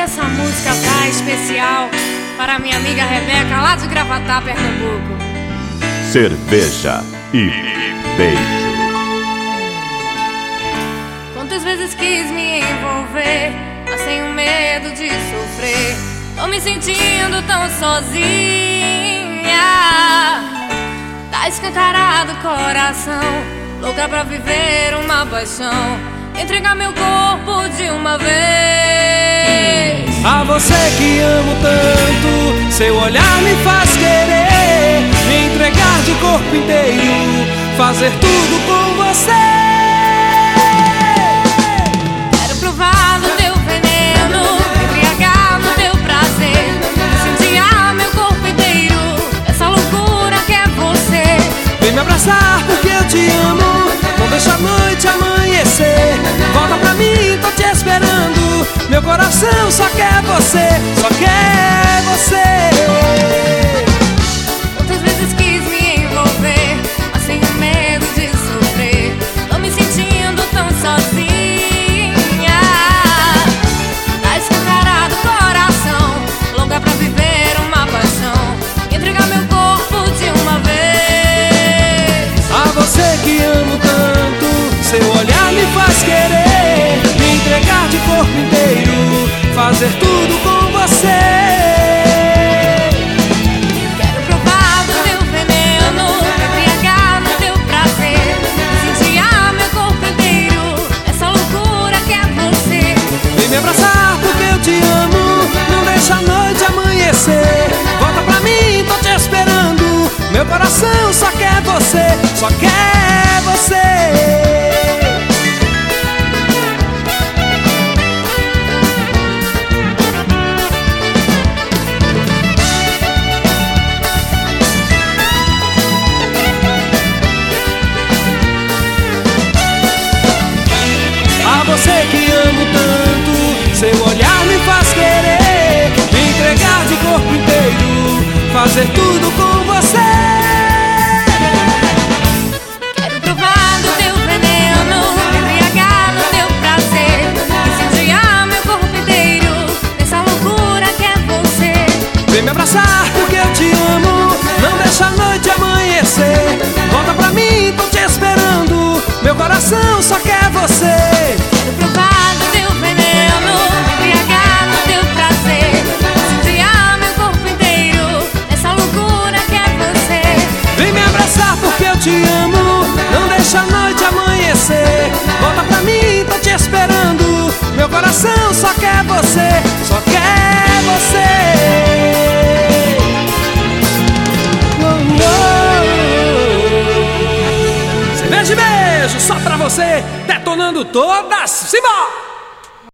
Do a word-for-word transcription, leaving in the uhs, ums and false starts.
essa música tá especial para minha amiga Rebeca, lá de Gravatá, Pernambuco. Cerveja e beijo. Quantas vezes quis me envolver, mas tenho medo de sofrer. Tô me sentindo tão sozinha. Tá escancarado o coração, louca pra viver uma paixão, entregar meu corpo de uma vez. A você que amo tanto, seu olhar me faz querer me entregar de corpo inteiro, fazer tudo com você. Quero provar do teu veneno, me embriagar no teu prazer, incendiar meu corpo inteiro, essa loucura que é você. Vem me abraçar porque eu te amo, não deixa a noite amanhecer. Volta pra mim, tô te esperando, meu coração só quer você, só quer você. Quantas vezes quis me envolver, mas tenho medo de sofrer. Tô me sentindo tão sozinha. Tá escancarado o coração, louca pra viver uma paixão, entregar meu corpo de uma vez. A você que amo tanto, seu olhar me faz querer me entregar de corpo inteiro, fazer tudo com você. Quero provar do teu veneno, me embriagar no teu prazer, incendiar meu corpo inteiro, essa loucura que é você. Vem me abraçar porque eu te amo, não deixa a noite amanhecer. Volta pra mim, tô te esperando, meu coração só quer você, só quer você. Você que amo tanto, seu olhar me faz querer me entregar de corpo inteiro, fazer tudo com você. Quero provar do teu veneno, me embriagar no teu prazer, incendiar meu corpo inteiro, nessa loucura que é você. Vem me abraçar porque eu te amo, não deixa a noite amanhecer. Volta pra mim, tô te esperando, meu coração só quer você. Quero provar do teu veneno, me embriagar no teu prazer, incendiar meu corpo inteiro, nessa loucura que é você. Vem me abraçar porque eu te amo, não deixa a noite amanhecer. Volta pra mim, tô te esperando, meu coração só quer você, só quer você. Cerveja e beijo, só pra você, detonando todas, simbora!